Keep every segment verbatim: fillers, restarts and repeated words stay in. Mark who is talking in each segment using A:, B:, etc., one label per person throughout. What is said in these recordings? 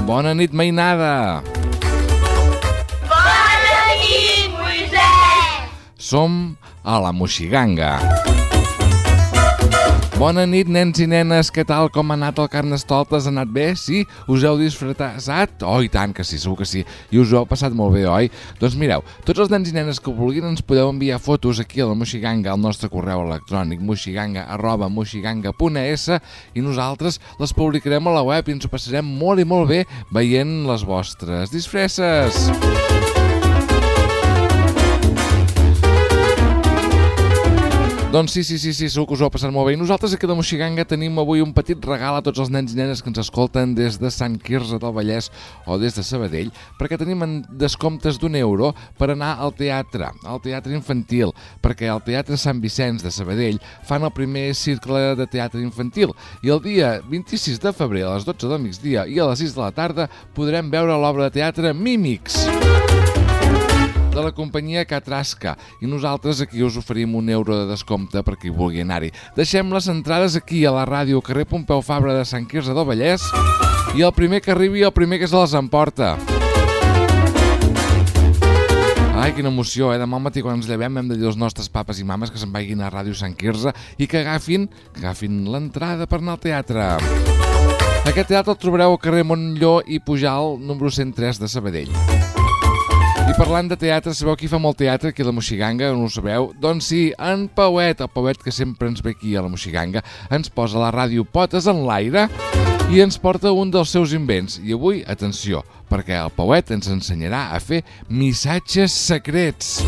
A: Bona nit, mainada.
B: Bona nit, Moisès.
A: Som a la Moixiganga. Bona nit, nens i nenes, què tal? Com ha anat el Carnestoltes? Ha anat bé? Sí? Us heu disfressat? Oh, i tant que sí, segur que sí. I us ho heu passat molt bé, oi? Doncs mireu, tots els nens i nenes que vulguin ens podeu enviar fotos aquí a la Moixiganga al nostre correu electrònic moixiganga arroba moixiganga punt es i nosaltres les publicarem a la web i ens ho passarem molt i molt bé veient les vostres disfresses. Doncs sí, sí, sí, sí, segur que us ho ha passat molt bé. I nosaltres aquí a la Moixiganga tenim avui un petit regal a tots els nens i nenes que ens escolten des de Sant Quirze del Vallès o des de Sabadell, perquè tenim descomptes d'un euro per anar al teatre, al teatre infantil, perquè al Teatre Sant Vicenç de Sabadell fan el primer cicle de teatre infantil i el dia vint-i-sis de febrer a les dotze del migdia i a les sis de la tarda podrem veure l'obra de teatre Mímics de la companyia Catrasca i nosaltres aquí us oferim un euro de descompte per qui vulgui anar-hi. Deixem les entrades aquí a la ràdio carrer Pompeu Fabra de Sant Quirze del Vallès i el primer que arribi, el primer que se les emporta. Ai, quina emoció, eh? Demà al matí quan ens llevem hem de dir als nostres papes i mames que se'n vagin a Ràdio Sant Quirze i que agafin, que agafin l'entrada per anar al teatre. Aquest teatre el trobareu al carrer Montllor i Pujal, número cent tres de Sabadell. I parlant de teatre, sabeu qui fa molt teatre aquí a la Moixiganga? No ho sabeu? Doncs sí, en Pauet, el Pauet que sempre ens ve aquí a la Moixiganga, ens posa la ràdio potes en l'aire i ens porta un dels seus invents. I avui, atenció, perquè el Pauet ens ensenyarà a fer missatges secrets.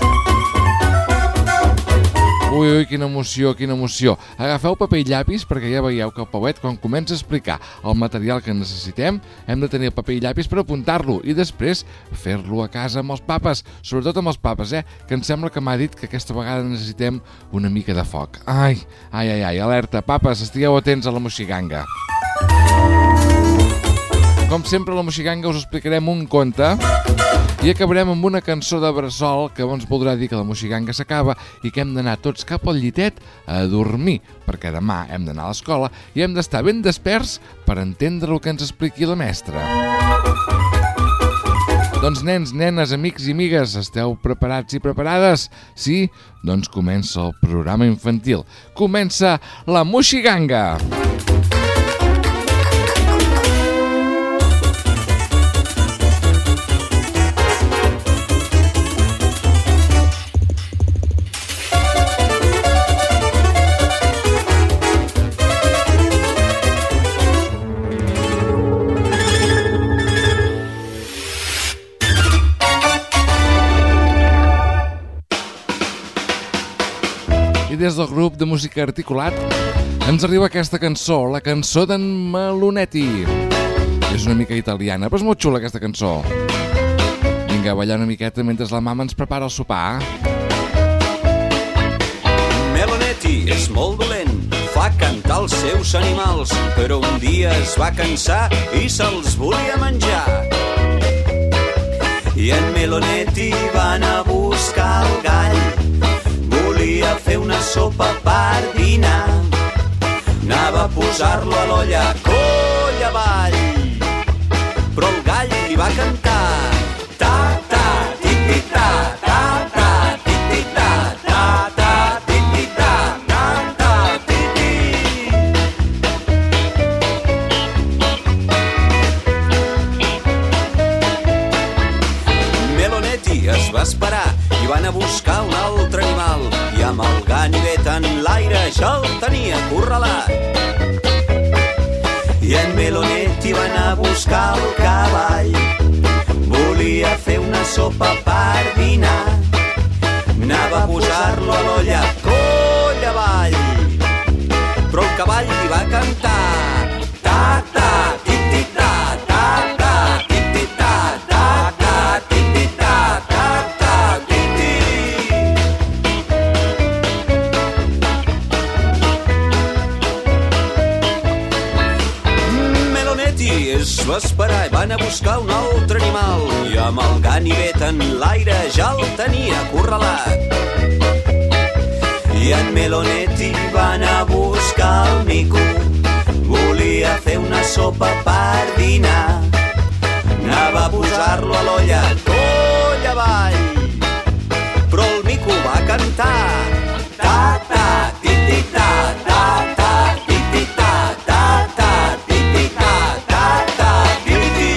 A: Ui, ui, quina emoció, quina emoció. Agafeu paper i llapis perquè ja veieu que el Pauet, quan comença a explicar el material que necessitem, hem de tenir el paper i llapis per apuntar-lo i després fer-lo a casa amb els papes, sobretot amb els papes, eh? Que em sembla que m'ha dit que aquesta vegada necessitem una mica de foc. Ai, ai, ai, ai, alerta, papes, estigueu atents a la Moixiganga. Com sempre, a la Moixiganga us explicarem un conte i acabarem amb una cançó de bressol que ens voldrà dir que la Moixiganga s'acaba i que hem d'anar tots cap al llitet a dormir, perquè demà hem d'anar a l'escola i hem d'estar ben desperts per entendre el que ens expliqui la mestra. Doncs nens, nenes, amics i amigues, esteu preparats i preparades? Sí? Doncs comença el programa infantil. Comença la Moixiganga! Des del grup de música articulat ens arriba aquesta cançó, la cançó d'en Melonetti. És una mica italiana, però és molt xula aquesta cançó. Vinga, a ballar una miqueta mentre la mama ens prepara el sopar.
C: Melonetti és molt dolent, fa cantar els seus animals, però un dia es va cansar i se'ls volia menjar. I en Melonetti va anar a buscar el gall, volia fer una sopa per dinar, anava a posar-lo a l'olla coll avall, però el gall li va cantar ta ta ti ta ta ta ti ta ta ta ti ta ta ta ti. Melonetti es va esperar i van a buscar un altre animal i amb el ganivet en l'aire ja el tenia acorralat. I en Melonetti va anar a buscar el cavall, volia fer una sopa per dinar, anava a posar-lo a l'olla coll avall, però el cavall li va cantar ta ta ti ti ta ta ta ti ti ta ta ta ti ti ta ta ta ti ti. Melonetti es va esperar i van a buscar un altre animal i amb el ganivet en l'aire ja el tenia acorralat. I en Melonetti va anar a buscar el mico, volia fer una sopa per dinar, a posar-lo a l'olla, coll avall. Però el mico va cantar, ta ta, ti-ti ta, ta ta, ti-ti ta, ta ta, ti-ti ta, ta ta, ti-ti.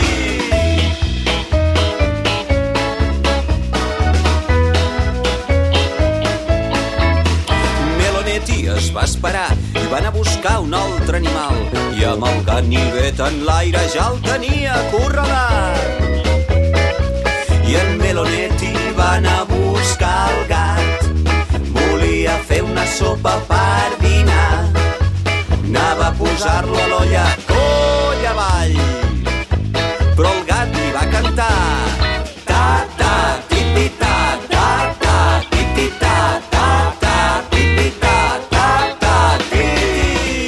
C: Melonetti es va esperar i van a buscar un altre animal, i amb el ganivet en l'aire ja el tenia acorralat. I en Melonetti va anar a buscar el gat, volia fer una sopa per dinar, anava a posar-lo a l'olla, coll avall. Però el gat li va cantar, ta ta, ti-ti ta, ta ta, ti-ti ta, ta ta, ti-ti ta, ta ta, ti-ti.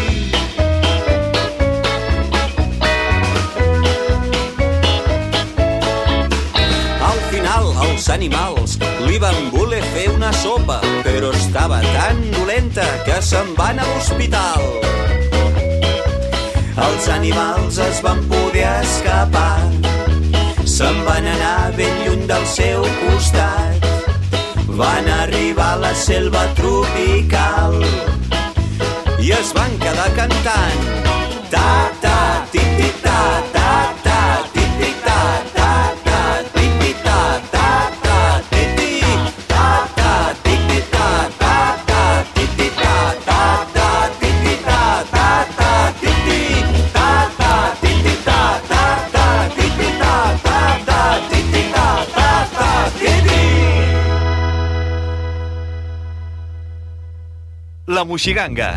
C: Al final els animals li van voler fer una sopa, però estava tan dolenta que se'n van a l'hospital. Els animals es van poder escapar, se'n van anar ben lluny del seu costat, van arribar a la selva tropical i es van quedar cantant, ta ta, ti-ti ta, ta ta, ti-ti ta, ta ta, ti-ti ta, ta ta, ti-ti, ta ta, ti-ti ta, ta ta, ti-ti ta, ta ta, ti-ti ta, ta ta, ti-ti, ta ta, ti-ti ta, ta ta, ti-ti ta, ta ta, ti-ti ta, ta ta, ti-ti.
D: La Moixiganga.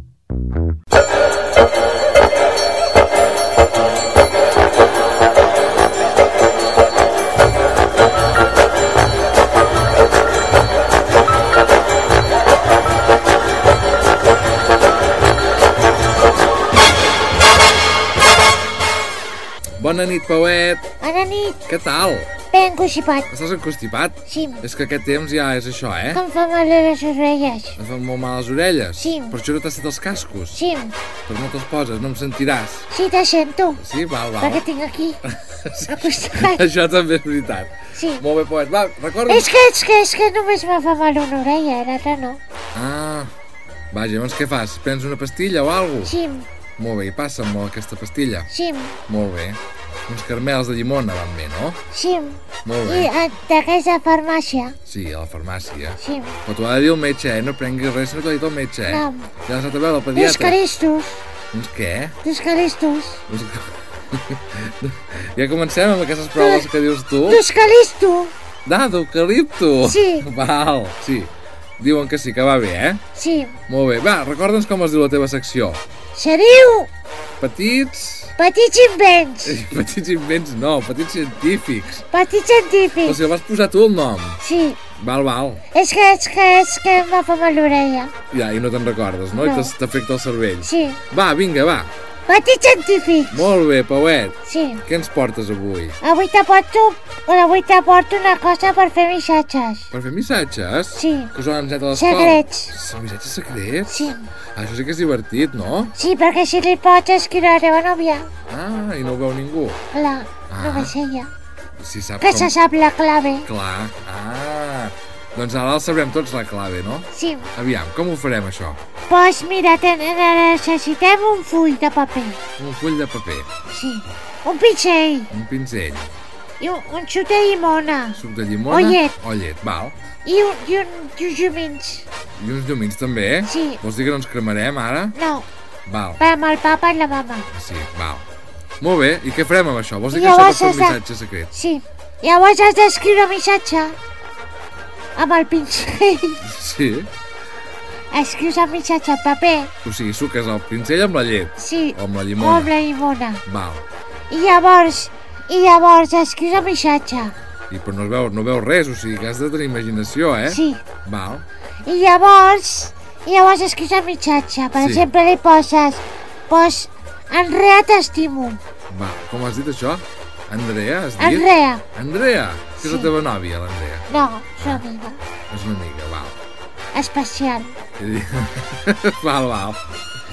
A: Bona nit, Pauet.
E: Bona nit.
A: Què tal?
E: Ben constipat.
A: Estàs encostipat?
E: Sí.
A: És que aquest temps ja és això, eh?
E: Que em fa mal a les orelles.
A: Et fan molt mal les orelles?
E: Sí.
A: Per això no t'has fet els cascos?
E: Sí.
A: Però no te'ls poses, no em sentiràs.
E: Sí, te sento.
A: Sí, val, val.
E: Perquè tinc aquí. Acostat.
A: Això també és veritat.
E: Sí.
A: Molt bé, Pauet. Va, recorda...
E: És que, és que, és que només me fa mal una orella, l'altra no.
A: Ah, vaja, llavors què fas? Prens una pastilla o alguna cosa?
E: Sí.
A: Molt bé, i passa'm aquesta pastilla.
E: Sí.
A: Molt bé. Uns caramels de llimona van bé, no?
E: Sí.
A: Molt bé.
E: I eh, d'aquesta farmàcia.
A: Sí, a la farmàcia.
E: Sí.
A: Però t'ho ha de dir el metge, eh? No prenguis res, no t'ho ha dit el metge, eh?
E: No.
A: Ja has anat a veure el
E: Dos
A: pediatre.
E: calistos.
A: Uns què?
E: Dos calistos.
A: Uns... Ja comencem amb aquestes proves que dius tu?
E: Dos calistos.
A: Da, d'eucalipto.
E: Sí.
A: Val, sí. Diuen que sí, que va bé, eh?
E: Sí.
A: Molt bé. Va, recorda'ns com es diu la teva secció.
E: Se diu
A: Petits...
E: Petits invents.
A: Petits invents no, petits científics.
E: Petits
A: Però
E: científics.
A: si el vas posar tu el nom.
E: Sí.
A: Val, val.
E: És que, és que, és que em va fer mal l'orella.
A: Ja, i no te'n recordes, no? I
E: No.
A: t'as- t'afecta el cervell.
E: Sí.
A: Va, vinga, va.
E: Petits científics.
A: Molt bé, Pauet.
E: Sí.
A: Què ens portes avui?
E: Avui t'aporto, avui t'aporto una cosa per fer missatges.
A: Per fer missatges?
E: Sí.
A: Que us ho han ensenyat a l'escola?
E: Secrets.
A: Són missatges secrets?
E: Sí.
A: Ah, això sí que és divertit, no?
E: Sí, perquè si li pots escriure a la teva nòvia,
A: Ah, i no ho veu ningú.
E: clar,
A: Ah.
E: només ella,
A: Si sap
E: que
A: com...
E: se sap la clave.
A: Clar. Ah, doncs ara el sabrem tots, la clave, no?
E: Sí.
A: Aviam, com ho farem, això?
E: Doncs mira, ten, necessitem un full de paper.
A: Un full de paper,
E: Sí. Un pinzell
A: un pinzell,
E: i un, un xut de llimona
A: suc de llimona...
E: O llet.
A: O llet, val.
E: i, un, i, un, i uns llumins.
A: I uns llumins també, eh?
E: Sí.
A: Vols dir que no ens cremarem, ara?
E: No,
A: Val,
E: per amb el papa i la mama.
A: sí, val. Molt bé, i què farem amb això? Vols dir
E: I
A: que això pot
E: llavors
A: ser un
E: has de-
A: missatge secret?
E: Sí. Llavors has d'escriure un missatge amb el pinzell.
A: Sí?
E: Escrius el missatge al paper.
A: O sigui, suques el pinzell amb la llet.
E: Sí.
A: O amb la
E: O
A: llimona.
E: amb la llimona.
A: Val.
E: I llavors, i llavors escrius el missatge.
A: I però no es veu, no veus res, o sigui que has de tenir imaginació, eh?
E: Sí.
A: Val.
E: I llavors, i llavors escrius el missatge. Per
A: Sí.
E: exemple, li poses, pos, Andrea, t'estimo.
A: Va, com has dit això? Andrea, has dit?
E: Andrea.
A: Andrea, que és
E: Sí.
A: la teva nòvia, l'Andrea.
E: No, és una amiga.
A: És una amiga, val.
E: Especial.
A: I- val, val.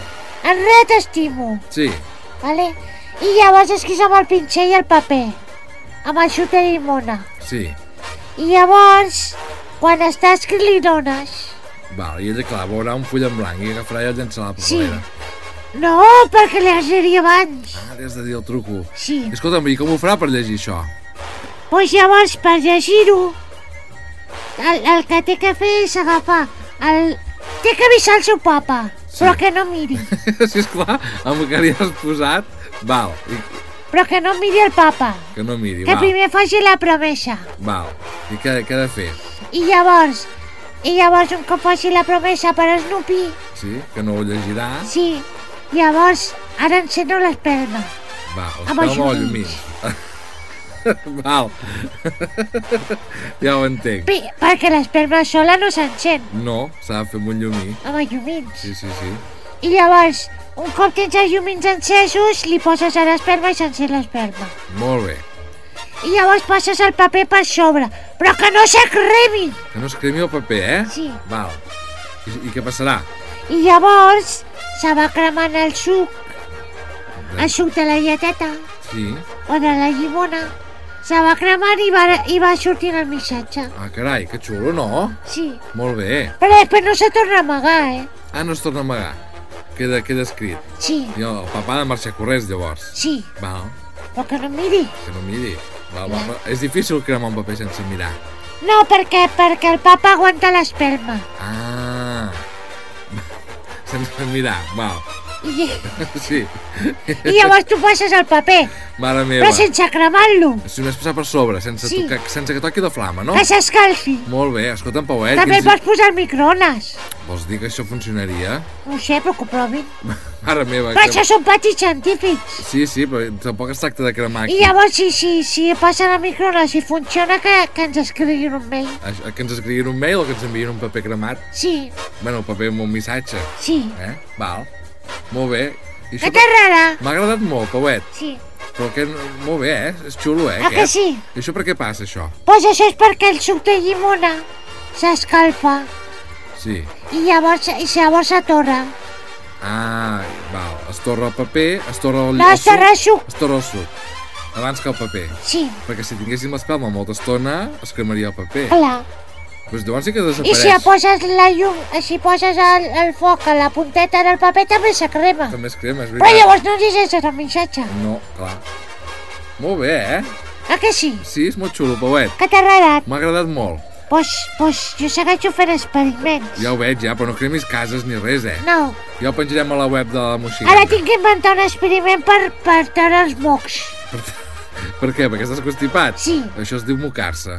E: Andrea, t'estimo.
A: Sí,
E: Vale? I llavors escrius amb el pinzell i el paper. amb el xut de llimona.
A: Sí.
E: I llavors, quan estàs que li dones...
A: Val, i ella, clar, veurà un full en blanc i agafarà i el llançarà a la
E: Sí.
A: paperera.
E: No, perquè li has de dir abans.
A: Ah, li has de dir el truco.
E: Sí.
A: Escolta'm, i com ho farà per llegir això?
E: Doncs pues llavors, per llegir-ho, el, el que té que fer és agafar el... Té que avisar el seu papa, sí. Però que no miri.
A: Sí, esclar, amb el que li has posat, val. I,
E: Però que no miri el papa.
A: que no miri,
E: Que
A: val.
E: primer faci la promesa.
A: Val. I què, què ha de fer?
E: I llavors, i llavors un cop faci la promesa per Snoopy,
A: Sí, que no ho llegirà.
E: sí, llavors ara enceno l'espelma.
A: Va,
E: Amb els
A: l'espelma o el
E: llumins.
A: llumí. Val. Ja ho entenc.
E: Pi, perquè l'espelma sola no s'encén,
A: No, s'ha de fer amb un llumí.
E: amb els llumins.
A: Sí, sí, sí.
E: I llavors, un cop tens els llumins encesos, li poses a l'espelma i s'encén l'espelma.
A: Molt bé.
E: I llavors passes el paper per sobre, però que no se cremi!
A: Que no es cremi el paper, eh?
E: Sí.
A: Val. I, i què passarà?
E: I llavors se va cremant el suc, el suc de la lleteta
A: Sí.
E: o de la llimona. Se va cremant i va, i va sortint el missatge.
A: Ah, carai, que xulo, no?
E: Sí.
A: Molt bé.
E: Però després no se torna a amagar, eh?
A: Ah, no es torna a amagar. Queda, queda escrit.
E: Sí,
A: I el papà ha de marxar corrents, llavors.
E: sí,
A: Val,
E: però que no miri.
A: que no miri. Val, val, val. És difícil cremar un paper sense mirar.
E: No, perquè, perquè el papa aguanta l'espelma.
A: Ah. Sense mirar, val.
E: I,
A: Sí.
E: I llavors tu passes el paper,
A: Mare meva.
E: però sense cremar-lo,
A: Si només passar per sobre, sense,
E: Sí.
A: tocar, sense que toqui la flama, no?
E: que s'escalfi.
A: Molt bé, escolta'm, Pauet.
E: També el
A: quins-
E: pots posar al microones.
A: Vols dir que això funcionaria?
E: No ho sé, però que ho provin.
A: Mare meva.
E: Però
A: Que...
E: això són petits científics.
A: Sí, sí, però tampoc es tracta de cremar aquí.
E: I llavors, si, si, si passen al microones i funciona, que, que ens escriguin un mail.
A: Això- Que ens escriguin un mail o que ens enviïn un paper cremat?
E: Sí,
A: Bueno, un paper amb un missatge,
E: sí.
A: eh? Val. Molt bé. I
E: Que
A: això
E: t'agrada?
A: m'ha agradat molt, Pauet.
E: Sí.
A: Però que... Molt bé, eh? És xulo, eh,
E: Ah, que
A: aquest?
E: sí?
A: I això per què passa, això?
E: Doncs això és perquè el suc de llimona s'escalfa
A: Sí.
E: i llavors, i llavors s'atorra.
A: Ah, val. Es torra el paper, es torra el,
E: No,
A: el
E: es torra el suc.
A: Es torra el suc. Abans que el paper.
E: Sí,
A: Perquè si tinguéssim l'espelma molta estona, es cremaria el paper.
E: clar.
A: Doncs llavors sí que
E: I
A: desapareix.
E: si poses la llum, si poses el, el foc a la punteta del paper també se crema.
A: També es crema, és
E: Però
A: veritat.
E: llavors no llegeixes el missatge.
A: No, clar. Molt bé, eh?
E: Ah, que sí?
A: Sí, és molt xulo, Pauet.
E: Que t'ha agradat?
A: M'ha agradat molt.
E: Doncs pues, jo segueixo fent experiments.
A: Ja ho veig, ja, però no cremis cases ni res, eh?
E: No,
A: Ja ho penjarem a la web de la Moixiganga.
E: ara tinc que inventar un experiment per, per treure els mocs.
A: Per què? Perquè estàs constipat?
E: Sí.
A: Això es diu mocar-se.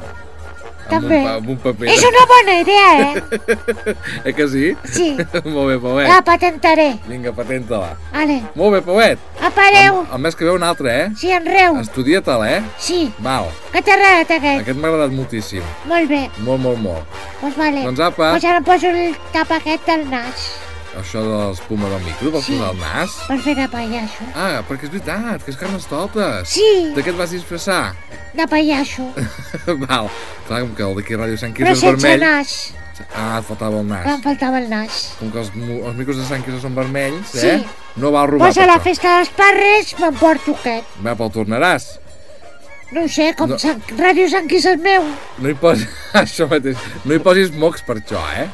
E: També.
A: Amb un, pa, amb un paper.
E: És una bona idea, eh?
A: Eh que sí?
E: Sí.
A: Molt bé, Pauet.
E: La patentaré.
A: Vinga, patenta-la.
E: Vale.
A: Molt bé, Pauet.
E: Apareu.
A: El, el mes que ve un altre, eh?
E: Sí, enreu.
A: Estudia-te'l, eh?
E: Sí.
A: Val.
E: Que t'ha agradat aquest?
A: Aquest m'ha agradat moltíssim.
E: Molt bé.
A: Molt, molt, molt.
E: Doncs vale.
A: Doncs apa.
E: Doncs ara em poso el tap aquest del nas.
A: Això de l'espuma del micro, vols
E: Sí.
A: posar al nas?
E: Per fer de pallasso.
A: Ah, perquè és veritat, que és Carnestoltes.
E: Sí,
A: De què et vas disfressar?
E: de pallasso.
A: Val. Clar, com que el d'aquí a Ràdio Sant
E: Però
A: Quirze és
E: sense
A: vermell...
E: nas.
A: Ah, et faltava el
E: Que em
A: nas.
E: faltava el nas.
A: Com que els, mu- els micros de Sant Quirze són vermells,
E: Sí.
A: eh? No val robar
E: Doncs a
A: per
E: la
A: això.
E: festa dels Parres m'emporto aquest.
A: Va, però el tornaràs.
E: No ho sé, com
A: No.
E: no. Sant, Ràdio Sant Quirze és meu.
A: No hi posis... Això mateix. No hi posis mocs per això, eh?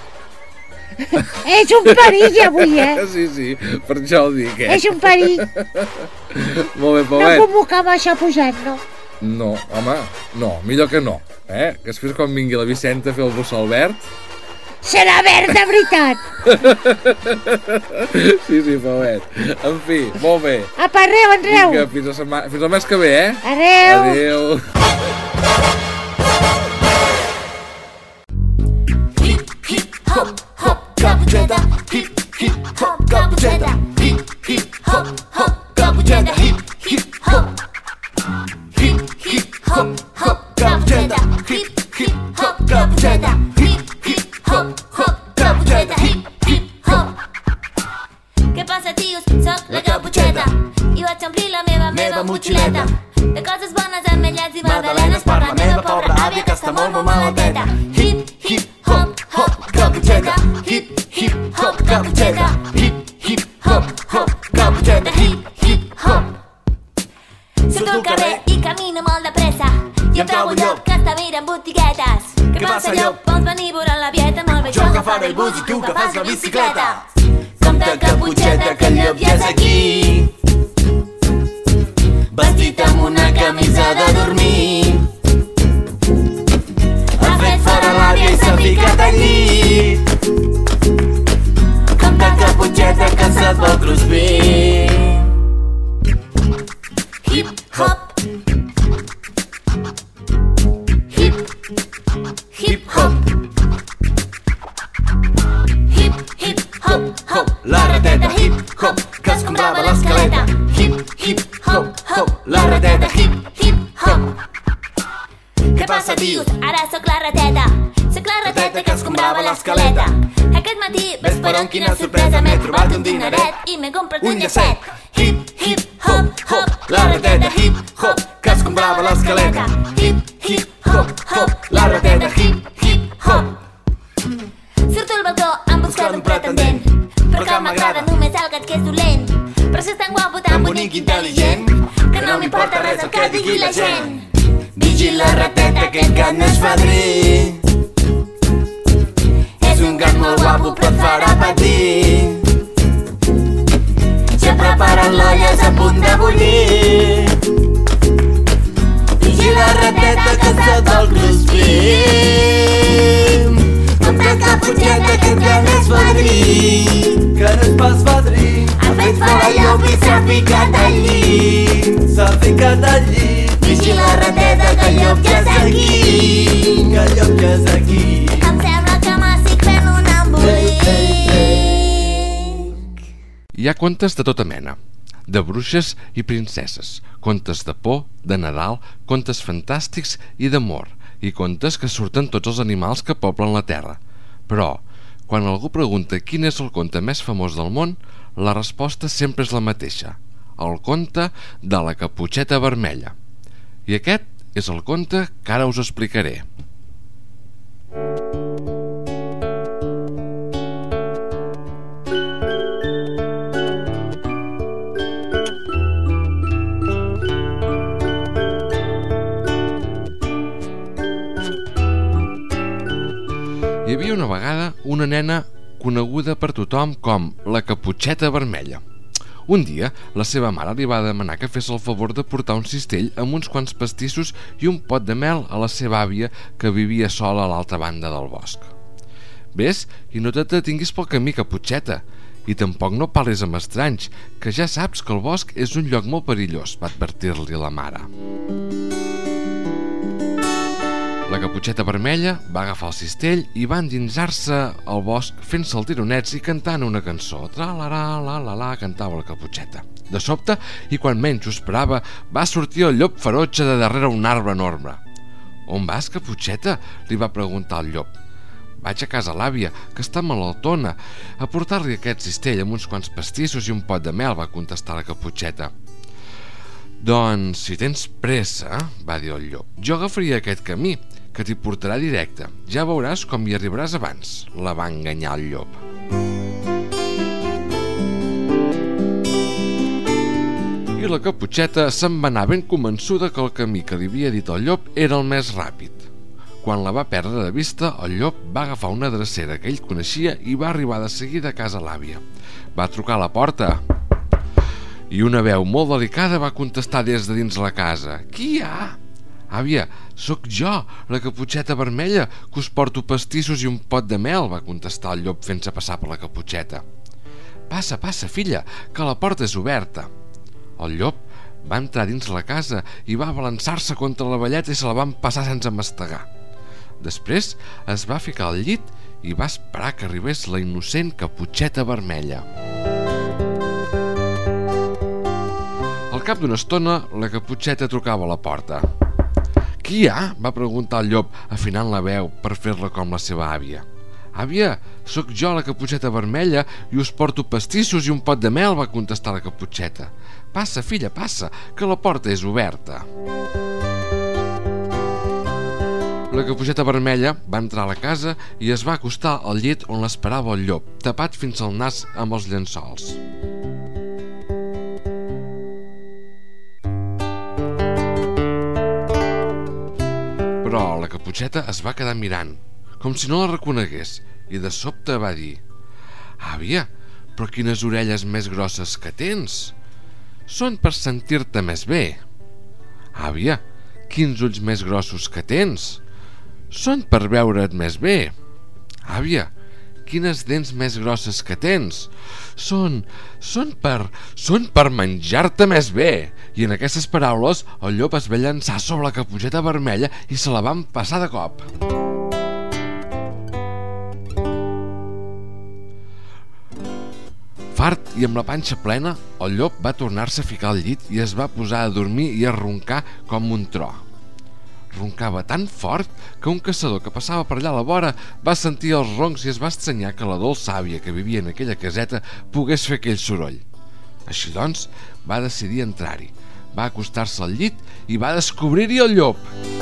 E: És un perill avui, eh?
A: Sí, sí, per això ho dic, eh?
E: És un perill.
A: Molt bé,
E: No
A: Pauet.
E: puc mocar amb això posat, no?
A: No, home, no, millor que no, eh? Que després quan vingui la Vicenta a fer el bossal verd...
E: Serà verd de veritat.
A: Sí, sí, Pauet. En fi, molt bé.
E: Apa, arreu, enreu.
A: Vinga, fins, a setmana... fins al mes que ve, eh?
E: Adeu.
A: Adéu.
D: hop, hop, cappuccetta, hip, hip, hop, cappuccetta, hip, hip, hop, hop, cappuccetta, hip, hip, hop, hip, hip, hop, hop, cappuccetta, hip, hip, hop, cappuccetta, hip, hip, hop, hop, cappuccetta, hip, hip, hop.
B: Què passa, tios? Soc la Caputxeta i vaig omplir la meva, meva motxileta de coses bones, ametllets i magdalenes per la meva pobra àvia que està molt, molt malalteta. Hip, hip, hop, hop,
D: Cappuccetta, hip, hip, hop, cappuccetta, hip, hip, hop, hop, cappuccetta, hip, hip, hop.
B: surto al carrer i camino molt de pressa. veu un llop que està mirant botiguetes. Què passa, llop? Vols venir veurant la vieta? Molt bé, jo agafaré el bus i tu que fas la bicicleta. Compte, Caputxeta, que el llop ja és aquí, vestit amb una camisa de dormir. Ha fet fora l'àvia i s'ha ficat al llit. Compte, Caputxeta, que se't vol cruspir. Hip, hop. Hip, hip, hop. Hip, hip, hop, hop. La rateta, hip, hop, que es comprava a l'escaleta. Hip, hip, hop, hop. La rateta, hip, hip, hop. Què passa, tios? Ara sóc la rateta. Sóc la rateta que es comprava a l'escaleta. Aquest matí, ves per on, quina sorpresa, m'he trobat un dineret i m'he comprat un llacet. Hip, hip, hop, hop. La rateta, hip, hop, que es comprava a l'escaleta. Hip, hip, hop, hop. La rateta, hip, hip, hop. Surto al balcó en busca d'un pretendent, però que m'agrada només el gat que és dolent. Però si és tan guapo, tan bonic i intel·ligent, que no m'importa res el que digui la gent. Vigila, rateta, aquest gat no és fadrí. És un gat molt guapo però et farà patir. Ja preparen l'olles a punt de bullir. Vigila, rateta, que se't vol cruspir. Compte, Caputxeta, que et gat és fadrí,
C: que no és pas fadrí.
B: ha fet fora el llop i s'ha ficat al llit.
C: S'ha ficat al llit.
B: Vigila, rateta, que el llop ja és aquí.
C: Que el llop ja és aquí.
B: Em sembla que m'estic fent un embolic.
A: Hi ha contes de tota mena, de bruixes i princeses, contes de por, de Nadal, contes fantàstics i d'amor, i contes que surten tots els animals que poblen la terra. Però, quan algú pregunta quin és el conte més famós del món, la resposta sempre és la mateixa: el conte de la Caputxeta Vermella. I aquest és el conte que ara us explicaré. Hi havia una vegada una nena coneguda per tothom com la Caputxeta Vermella. Un dia, la seva mare li va demanar que fes el favor de portar un cistell amb uns quants pastissos i un pot de mel a la seva àvia, que vivia sola a l'altra banda del bosc. Ves i no te detinguis pel camí, Caputxeta, i tampoc no parlis amb estranys, que ja saps que el bosc és un lloc molt perillós, va advertir-li la mare. La Caputxeta Vermella va agafar el cistell i va endinsar-se al bosc fent-se el tironets i cantant una cançó. Tra-la-la, la-la-la, cantava la Caputxeta. De sobte, i quan menys ho esperava, va sortir el llop ferotge de darrere un arbre enorme. «On vas, Caputxeta?», li va preguntar el llop. «Vaig a casa l'àvia, que està malaltona, a portar-li aquest cistell amb uns quants pastissos i un pot de mel», va contestar la Caputxeta. «Doncs, si tens pressa», va dir el llop, «jo agafaria aquest camí, que t'hi portarà directe. Ja veuràs com hi arribaràs abans», la va enganyar el llop. I la Caputxeta se'n va anar ben convençuda que el camí que li havia dit el llop era el més ràpid. Quan la va perdre de vista, el llop va agafar una drecera que ell coneixia i va arribar de seguida a casa l'àvia. Va trucar a la porta i una veu molt delicada va contestar des de dins la casa. «Qui hi ha?» «Àvia, sóc jo, la Caputxeta Vermella, que us porto pastissos i un pot de mel», va contestar el llop fent-se passar per la Caputxeta. «Passa, passa, filla, que la porta és oberta». El llop va entrar dins la casa i va balançar-se contra la velleta i se la van passar sense mastegar. Després es va ficar al llit i va esperar que arribés la innocent Caputxeta Vermella. Al cap d'una estona, la Caputxeta trucava a la porta. «Qui hi ha?», va preguntar el llop, afinant la veu per fer-la com la seva àvia. «Àvia, sóc jo, la Caputxeta Vermella, i us porto pastissos i un pot de mel», va contestar la Caputxeta. «Passa, filla, passa, que la porta és oberta». La Caputxeta Vermella va entrar a la casa i es va acostar al llit on l'esperava el llop, tapat fins al nas amb els llençols. Caputxeta es va quedar mirant, com si no la reconegués, i de sobte va dir: «Àvia, però quines orelles més grosses que tens! Són per sentir-te més bé. Àvia, quins ulls més grossos que tens! Són per veure't més bé. Àvia, quines dents més grosses que tens! Són, són per, són per menjar-te més bé!» I en aquestes paraules el llop es va llançar sobre la Caputxeta Vermella i se la van passar de cop. Fart i amb la panxa plena, el llop va tornar-se a ficar al llit i es va posar a dormir i a roncar com un tro. Roncava tan fort que un caçador que passava per allà a la vora va sentir els roncs i es va estranyar que la dolça àvia que vivia en aquella caseta pogués fer aquell soroll. Així doncs, va decidir entrar-hi, va acostar-se al llit i va descobrir-hi el llop.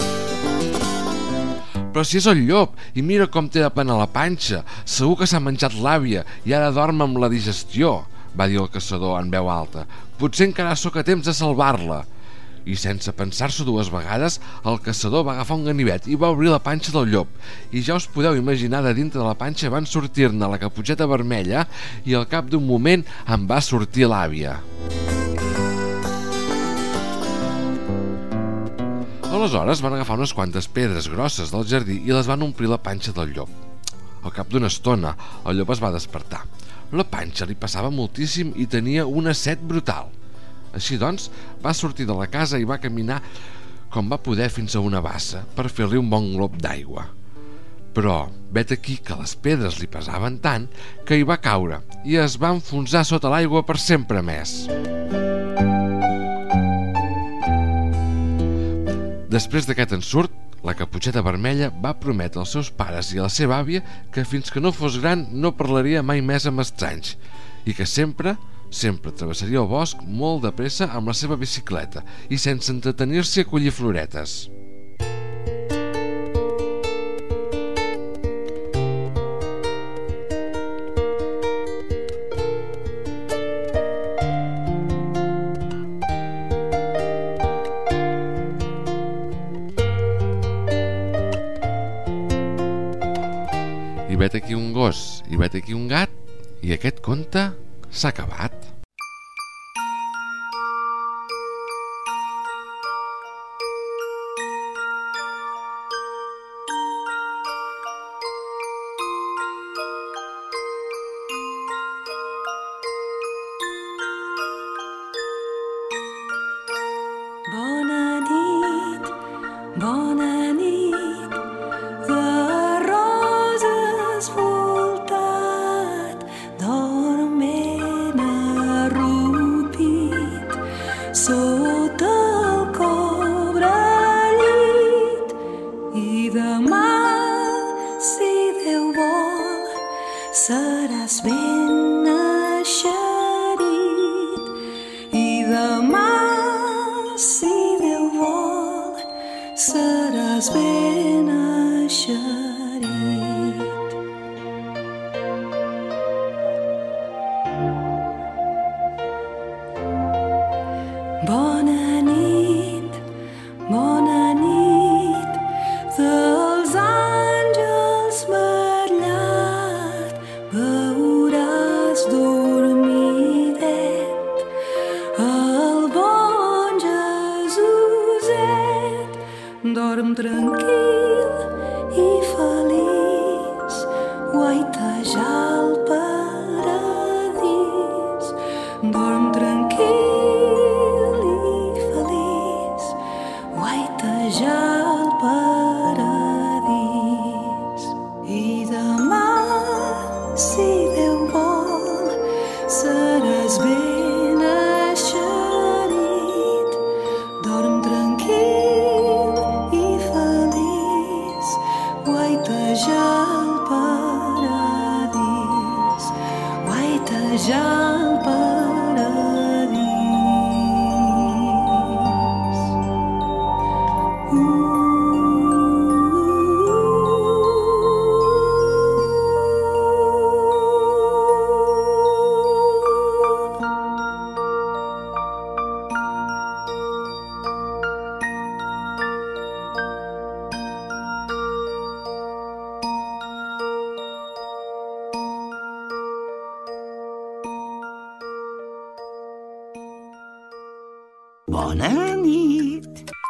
A: «Però si és el llop, i mira com té de plena la panxa, segur que s'ha menjat l'àvia i ara dorm amb la digestió», va dir el caçador en veu alta. «Potser encara sóc a temps de salvar-la». I sense pensar-s'ho dues vegades, el caçador va agafar un ganivet i va obrir la panxa del llop. I ja us podeu imaginar, de dintre de la panxa van sortir-ne la Caputxeta Vermella i al cap d'un moment en va sortir l'àvia. Aleshores van agafar unes quantes pedres grosses del jardí i les van omplir la panxa del llop. Al cap d'una estona, el llop es va despertar. La panxa li passava moltíssim i tenia una set brutal. Així doncs, va sortir de la casa i va caminar com va poder fins a una bassa per fer-li un bon glop d'aigua. Però vet aquí que les pedres li pesaven tant que hi va caure i es va enfonsar sota l'aigua per sempre més. Després d'aquest ensurt, la Caputxeta Vermella va prometre als seus pares i a la seva àvia que fins que no fos gran no parlaria mai més amb estranys i que sempre, sempre travessaria el bosc molt de pressa amb la seva bicicleta i sense entretenir-s'hi a collir floretes. I vet aquí un gos, i vet aquí un gat, i aquest conte s'ha acabat.
F: Bona nit, bona nit, de roses voltat, dorm ben arrupit, sota el cobrellit. I demà, si Déu vol, seràs ben eixerit. I demà, si Déu vol, seràs ben eixerit. Bona nit, bona nit, dels àngels vetllat, veuràs dormidet el bon Jesuset. Dorm tranquil i feliç, guaitejar el paradís. Dorm tranquil i feliç, guaitejar el paradís. I demà, si Déu vol, seràs ben eixerit. Dorm tranquil i feliç,
D: Bona nit.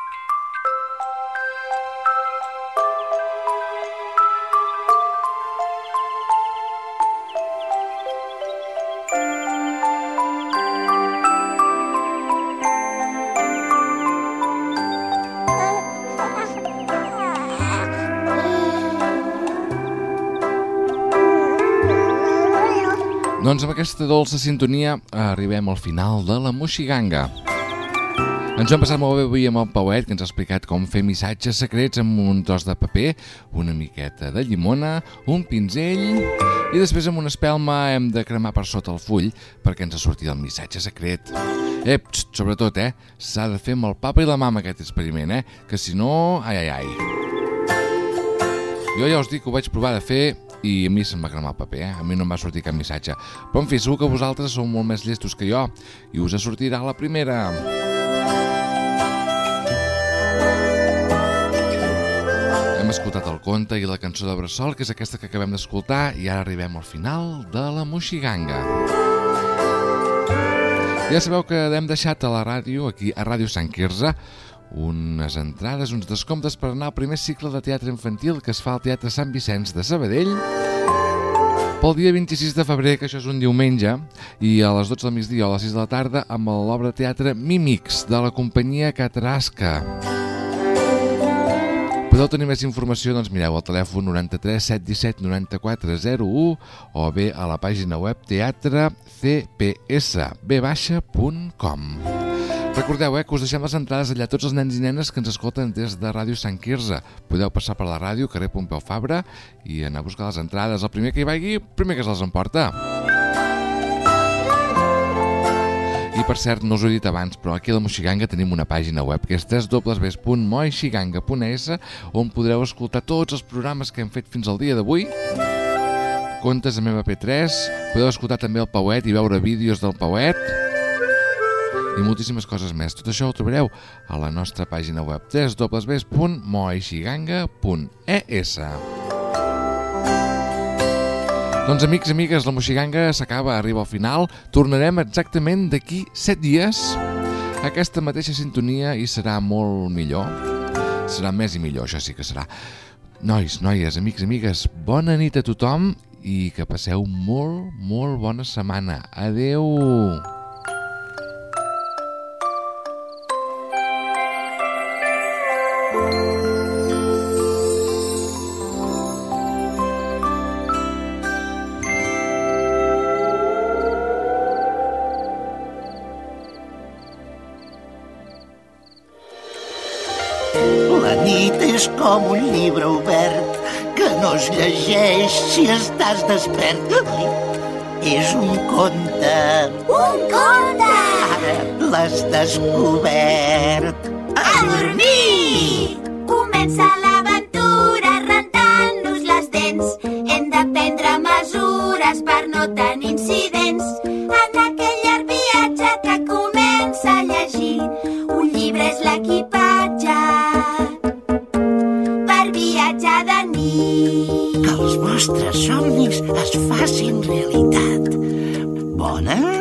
A: Doncs amb aquesta dolça sintonia arribem al final de la Moixiganga. Ens ho hem passat molt bé avui amb el Pauet, que ens ha explicat com fer missatges secrets amb un tros de paper, una miqueta de llimona, un pinzell i després amb una espelma hem de cremar per sota el full perquè ens ha sortit el missatge secret. Eh, pst, sobretot, eh, s'ha de fer amb el papa i la mama aquest experiment, eh, que si no, ai, ai, ai. Jo ja us dic que ho vaig provar de fer i a mi se'm va cremar el paper, eh? A mi no em va sortir cap missatge. Però en fi, segur que vosaltres sou molt més llestos que jo i us sortirà la primera. Hem escoltat el conte i la cançó de Bressol, que és aquesta que acabem d'escoltar, i ara arribem al final de la Moixiganga. Ja sabeu que hem deixat a la ràdio, aquí a Ràdio Sant Quirze, unes entrades, uns descomptes per anar al primer cicle de teatre infantil que es fa al Teatre Sant Vicenç de Sabadell pel dia vint-i-sis de febrer, que això és un diumenge, i a les dotze del migdia o a les sis de la tarda amb l'obra de teatre Mímics de la companyia Catarasca. Podeu tenir més informació, doncs mireu al telèfon noranta-tres set disset noranta-quatre zero u o bé a la pàgina web teatre c p s b baixa punt com. Recordeu, eh, que us deixem les entrades allà a tots els nens i nenes que ens escolten des de Ràdio Sant Quirze. Podeu passar per la ràdio, carrer Pompeu Fabra, i anar a buscar les entrades. El primer que hi vagi, primer que se les emporta. I per cert, no us ho he dit abans, però aquí a la Moixiganga tenim una pàgina web que és w w w punt moixiganga punt e s, on podreu escoltar tots els programes que hem fet fins al dia d'avui, contes amb eme pe tres, podeu escoltar també el Pauet i veure vídeos del Pauet i moltíssimes coses més. Tot això ho trobareu a la nostra pàgina web w w w punt moixiganga punt e s. Doncs amics i amigues, la Moixiganga s'acaba, arriba al final. Tornarem exactament d'aquí set dies a aquesta mateixa sintonia i serà molt millor. Serà més i millor, això sí que serà. Nois, noies, amics i amigues, bona nit a tothom i que passeu molt, molt bona setmana. Adeu!
D: La nit és com un llibre obert que no es llegeix si estàs despert. És un conte.
B: Un conte!
D: Ara l'has descobert.
B: A dormir! Comença l'aventura rentant-nos les dents. Hem de prendre mesures per no tenir incidents. En aquell llarg viatge que comença a llegir, un llibre és l'equipatge per viatjar de nit.
D: Que els vostres somnis es facin realitat. Bona